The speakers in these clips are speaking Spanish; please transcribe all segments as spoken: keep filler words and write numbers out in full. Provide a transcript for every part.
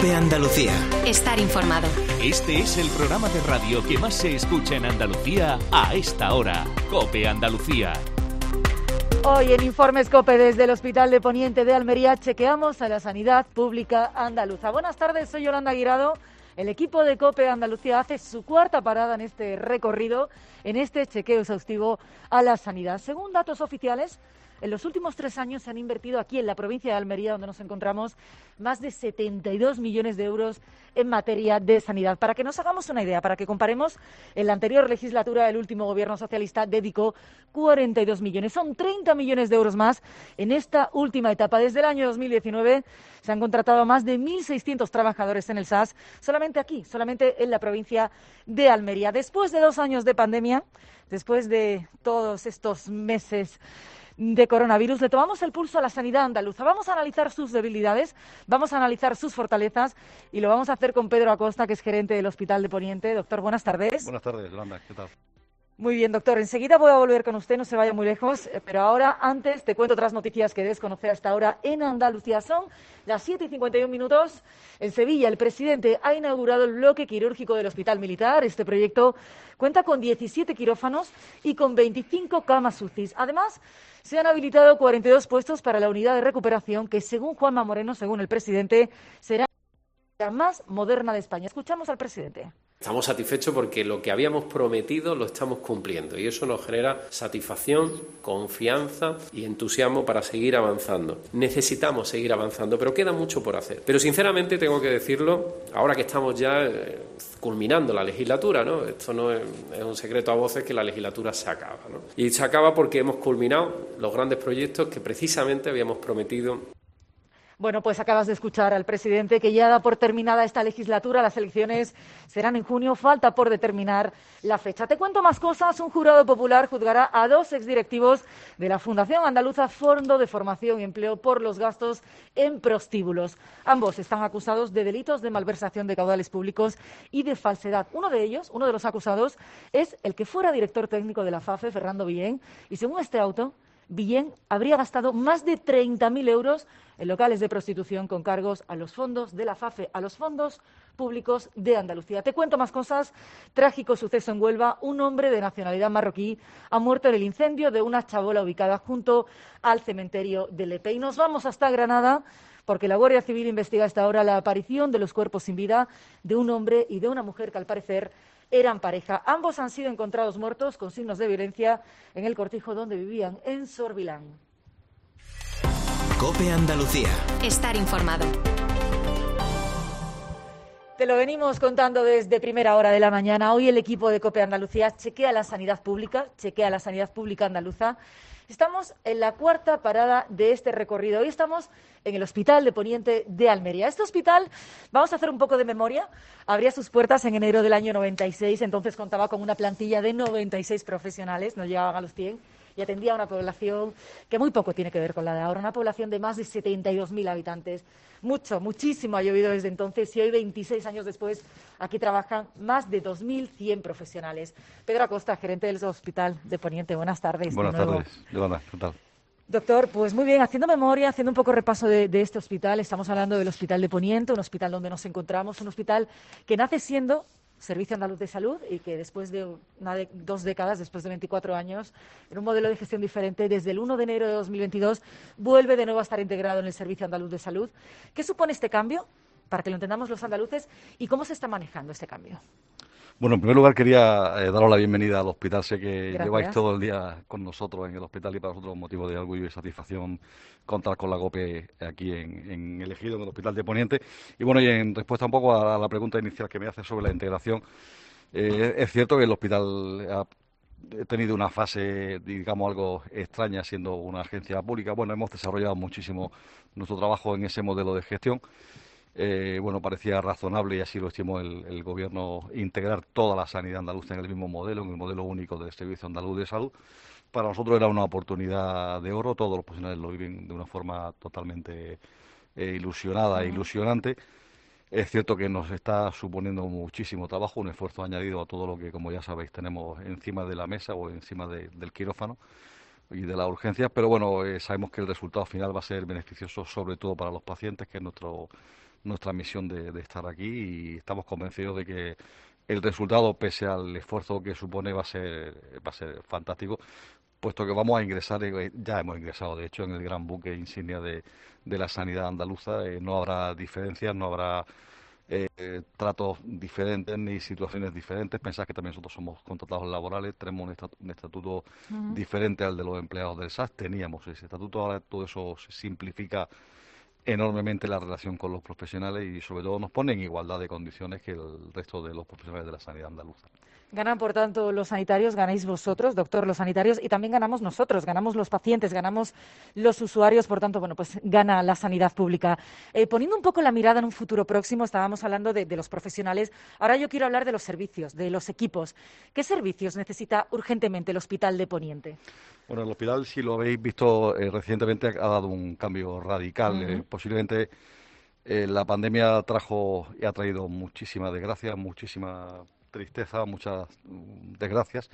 COPE Andalucía. Estar informado. Este es el programa de radio que más se escucha en Andalucía a esta hora. COPE Andalucía. Hoy en Informes COPE desde el Hospital de Poniente de Almería chequeamos a la sanidad pública andaluza. Buenas tardes, soy Yolanda Guirado. El equipo de COPE Andalucía hace su cuarta parada en este recorrido, en este chequeo exhaustivo a la sanidad. Según datos oficiales, en los últimos tres años se han invertido aquí en la provincia de Almería, donde nos encontramos, más de setenta y dos millones de euros en materia de sanidad. Para que nos hagamos una idea, para que comparemos, en la anterior legislatura el último gobierno socialista dedicó cuarenta y dos millones. Son treinta millones de euros más en esta última etapa. Desde el año dos mil diecinueve se han contratado a más de mil seiscientos trabajadores en el S A S, solamente aquí, solamente en la provincia de Almería. Después de dos años de pandemia, después de todos estos meses de coronavirus, le tomamos el pulso a la sanidad andaluza. Vamos a analizar sus debilidades, vamos a analizar sus fortalezas y lo vamos a hacer con Pedro Acosta, que es gerente del Hospital de Poniente. Doctor, buenas tardes. Buenas tardes, Yolanda, ¿qué tal? Muy bien, doctor. Enseguida voy a volver con usted, no se vaya muy lejos, pero ahora, antes, te cuento otras noticias que desconocer hasta ahora en Andalucía. Son las siete y cincuenta y un minutos. En Sevilla, el presidente ha inaugurado el bloque quirúrgico del Hospital Militar. Este proyecto cuenta con diecisiete quirófanos y con veinticinco camas U C I. Además, se han habilitado cuarenta y dos puestos para la unidad de recuperación, que según Juanma Moreno, según el presidente, será la más moderna de España. Escuchamos al presidente. Estamos satisfechos porque lo que habíamos prometido lo estamos cumpliendo y eso nos genera satisfacción, confianza y entusiasmo para seguir avanzando. Necesitamos seguir avanzando, pero queda mucho por hacer. Pero sinceramente tengo que decirlo, ahora que estamos ya eh, culminando la legislatura, ¿no? Esto no es, es un secreto a voces que la legislatura se acaba, ¿no? Y se acaba porque hemos culminado los grandes proyectos que precisamente habíamos prometido. Bueno, pues acabas de escuchar al presidente, que ya da por terminada esta legislatura. Las elecciones serán en junio, falta por determinar la fecha. Te cuento más cosas. Un jurado popular juzgará a dos exdirectivos de la Fundación Andaluza Fondo de Formación y Empleo por los gastos en prostíbulos. Ambos están acusados de delitos de malversación de caudales públicos y de falsedad. Uno de ellos, uno de los acusados, es el que fuera director técnico de la FAFE, Fernando Villén, y según este auto, Villén habría gastado más de treinta mil euros en locales de prostitución con cargos a los fondos de la FAFE, a los fondos públicos de Andalucía. Te cuento más cosas. Trágico suceso en Huelva. Un hombre de nacionalidad marroquí ha muerto en el incendio de una chabola ubicada junto al cementerio de Lepe. Y nos vamos hasta Granada, porque la Guardia Civil investiga hasta ahora la aparición de los cuerpos sin vida de un hombre y de una mujer que al parecer eran pareja. Ambos han sido encontrados muertos con signos de violencia en el cortijo donde vivían, en Sorbilán. COPE Andalucía. Estar informado. Te lo venimos contando desde primera hora de la mañana. Hoy el equipo de COPE Andalucía chequea la sanidad pública, chequea la sanidad pública andaluza. Estamos en la cuarta parada de este recorrido. Hoy estamos en el Hospital de Poniente de Almería. Este hospital, vamos a hacer un poco de memoria, abría sus puertas en enero del año noventa y seis, entonces contaba con una plantilla de noventa y seis profesionales, no llegaban a los cien, y atendía a una población que muy poco tiene que ver con la de ahora, una población de más de setenta y dos mil habitantes. Mucho, muchísimo ha llovido desde entonces y hoy, veintiséis años después, aquí trabajan más de dos mil cien profesionales. Pedro Acosta, gerente del Hospital de Poniente, buenas tardes. Buenas tardes, Yolanda, ¿qué tal? Doctor, pues muy bien, haciendo memoria, haciendo un poco repaso de, de este hospital, estamos hablando del Hospital de Poniente, un hospital donde nos encontramos, un hospital que nace siendo Servicio Andaluz de Salud y que después de, una de dos décadas, después de veinticuatro años, en un modelo de gestión diferente, desde el uno de enero de dos mil veintidós, vuelve de nuevo a estar integrado en el Servicio Andaluz de Salud. ¿Qué supone este cambio, para que lo entendamos los andaluces, y cómo se está manejando este cambio? Bueno, en primer lugar quería eh, daros la bienvenida al hospital. Sé que Gracias. Lleváis todo el día con nosotros en el hospital y para nosotros es un motivo de orgullo y satisfacción contar con la COPE aquí en, en el Ejido, en el Hospital de Poniente. Y bueno, y en respuesta un poco a la pregunta inicial que me hace sobre la integración, eh, es cierto que el hospital ha tenido una fase, digamos, algo extraña siendo una agencia pública. Bueno, hemos desarrollado muchísimo nuestro trabajo en ese modelo de gestión. Eh, bueno, parecía razonable, y así lo estimó el, el Gobierno, integrar toda la sanidad andaluza en el mismo modelo, en el modelo único del Servicio Andaluz de Salud. Para nosotros era una oportunidad de oro, todos los profesionales lo viven de una forma totalmente eh, ilusionada e ilusionante. Es cierto que nos está suponiendo muchísimo trabajo, un esfuerzo añadido a todo lo que, como ya sabéis, tenemos encima de la mesa o encima de, del quirófano y de las urgencias, pero bueno, eh, sabemos que el resultado final va a ser beneficioso sobre todo para los pacientes, que es nuestro nuestra misión de, de estar aquí y estamos convencidos de que el resultado, pese al esfuerzo que supone, va a ser, va a ser fantástico, puesto que vamos a ingresar, ya hemos ingresado, de hecho, en el gran buque insignia de, de la sanidad andaluza. Eh, no habrá diferencias, no habrá eh, tratos diferentes ni situaciones diferentes. Pensad que también nosotros somos contratados laborales, tenemos un, estatu un estatuto uh-huh. diferente al de los empleados del S A S, teníamos ese estatuto, ahora todo eso se simplifica enormemente la relación con los profesionales y sobre todo nos pone en igualdad de condiciones que el resto de los profesionales de la sanidad andaluza. Ganan, por tanto, los sanitarios, ganáis vosotros, doctor, los sanitarios, y también ganamos nosotros, ganamos los pacientes, ganamos los usuarios, por tanto, bueno, pues gana la sanidad pública. Eh, poniendo un poco la mirada en un futuro próximo, estábamos hablando de, de los profesionales, ahora yo quiero hablar de los servicios, de los equipos. ¿Qué servicios necesita urgentemente el Hospital de Poniente? Bueno, el hospital, si lo habéis visto eh, recientemente, ha dado un cambio radical. Uh-huh. eh, posiblemente eh, la pandemia trajo y ha traído muchísima desgracia, muchísima tristeza, muchas desgracias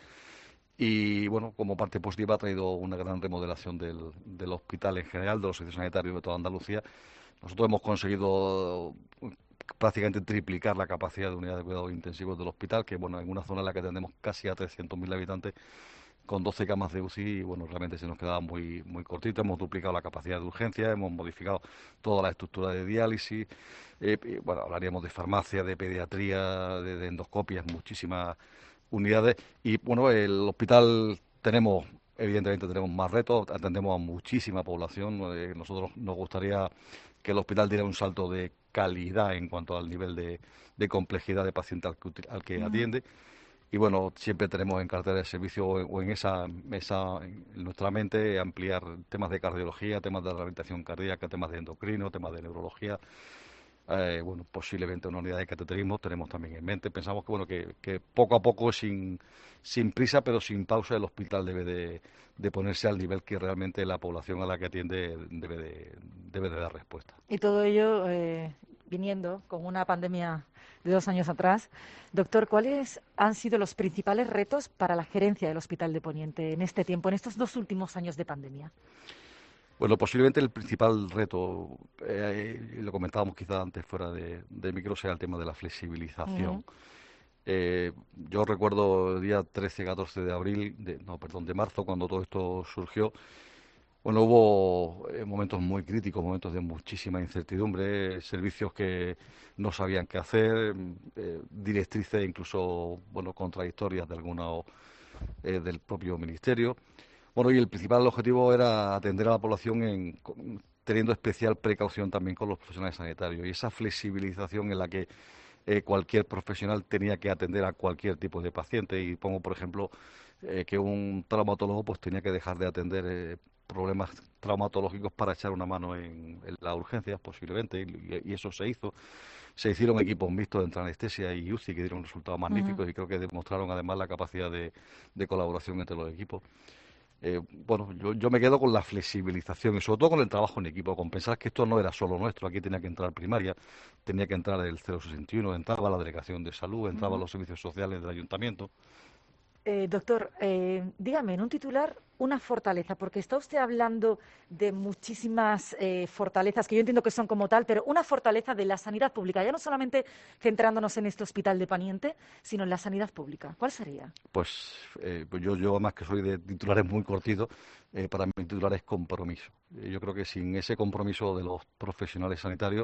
y bueno, como parte positiva ha traído una gran remodelación del, del hospital en general, de los servicios sanitarios de toda Andalucía. Nosotros hemos conseguido prácticamente triplicar la capacidad de unidades de cuidados intensivos del hospital, que bueno, en una zona en la que tenemos casi a trescientos mil habitantes, con doce camas de U C I, y bueno, realmente se nos quedaba muy muy cortito. Hemos duplicado la capacidad de urgencia, hemos modificado toda la estructura de diálisis, eh, y, bueno, hablaríamos de farmacia, de pediatría, de, de endoscopias, muchísimas unidades, y bueno, el hospital tenemos, evidentemente tenemos más retos, atendemos a muchísima población. Eh, nosotros nos gustaría que el hospital diera un salto de calidad en cuanto al nivel de, de complejidad de paciente al que, al que atiende. Y bueno, siempre tenemos en cartera de servicio o en esa mesa, en nuestra mente, ampliar temas de cardiología, temas de rehabilitación cardíaca, temas de endocrino, temas de neurología, eh, bueno, posiblemente una unidad de cateterismo tenemos también en mente. Pensamos que bueno que, que poco a poco, sin, sin prisa, pero sin pausa, el hospital debe de, de ponerse al nivel que realmente la población a la que atiende debe de, debe de dar respuesta. Y todo ello eh, viniendo con una pandemia de dos años atrás. Doctor, ¿cuáles han sido los principales retos para la gerencia del Hospital de Poniente en este tiempo, en estos dos últimos años de pandemia? Bueno, posiblemente el principal reto, eh, lo comentábamos quizá antes fuera de, de micro, sea el tema de la flexibilización. Uh-huh. eh, yo recuerdo el día trece catorce de abril, de, no, perdón, de marzo, cuando todo esto surgió. Bueno, hubo eh, momentos muy críticos, momentos de muchísima incertidumbre, servicios que no sabían qué hacer, eh, directrices incluso, bueno, contradictorias de alguna eh, del propio ministerio. Bueno, y el principal objetivo era atender a la población en, teniendo especial precaución también con los profesionales sanitarios, y esa flexibilización en la que eh, cualquier profesional tenía que atender a cualquier tipo de paciente. Y pongo, por ejemplo, eh, que un traumatólogo pues tenía que dejar de atender eh, problemas traumatológicos para echar una mano en, en las urgencias, posiblemente, y, y eso se hizo. Se hicieron equipos mixtos entre anestesia y U C I que dieron resultados magníficos. Uh-huh. Y creo que demostraron además la capacidad de, de colaboración entre los equipos. Eh, bueno, yo, yo me quedo con la flexibilización y sobre todo con el trabajo en equipo, con pensar que esto no era solo nuestro. Aquí tenía que entrar primaria, tenía que entrar el cero sesenta y uno, entraba la delegación de salud, entraban uh-huh. los servicios sociales del ayuntamiento. Eh, doctor, eh, dígame en un titular una fortaleza, porque está usted hablando de muchísimas eh, fortalezas que yo entiendo que son como tal, pero una fortaleza de la sanidad pública, ya no solamente centrándonos en este Hospital de Poniente, sino en la sanidad pública. ¿Cuál sería? Pues, eh, pues yo, yo, además que soy de titulares muy cortitos, eh, para mí el titular es compromiso. Eh, yo creo que sin ese compromiso de los profesionales sanitarios,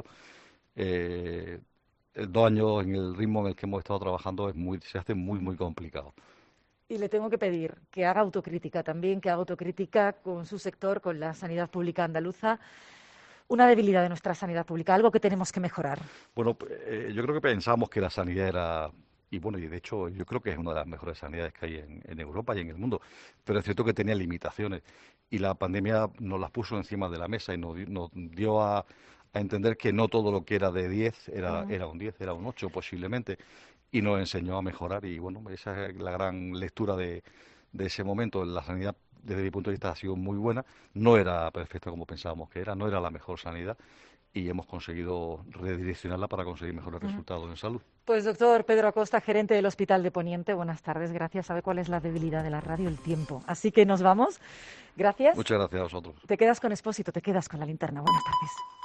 eh, dos años en el ritmo en el que hemos estado trabajando es muy, se hace muy, muy complicado. Y le tengo que pedir que haga autocrítica también, que haga autocrítica con su sector, con la sanidad pública andaluza. Una debilidad de nuestra sanidad pública, algo que tenemos que mejorar. Bueno, eh, yo creo que pensábamos que la sanidad era, y bueno, y de hecho yo creo que es una de las mejores sanidades que hay en, en Europa y en el mundo, pero es cierto que tenía limitaciones y la pandemia nos las puso encima de la mesa y nos, nos dio a, a entender que no todo lo que era de diez era, uh-huh. era un diez, era un ocho posiblemente. Y nos enseñó a mejorar y bueno, esa es la gran lectura de, de ese momento. La sanidad, desde mi punto de vista, ha sido muy buena. No era perfecta como pensábamos que era, no era la mejor sanidad y hemos conseguido redireccionarla para conseguir mejores uh-huh. resultados en salud. Pues doctor Pedro Acosta, gerente del Hospital de Poniente, buenas tardes. Gracias. ¿Sabe cuál es la debilidad de la radio? El tiempo. Así que nos vamos. Gracias. Muchas gracias a vosotros. Te quedas con Expósito, te quedas con la linterna. Buenas tardes.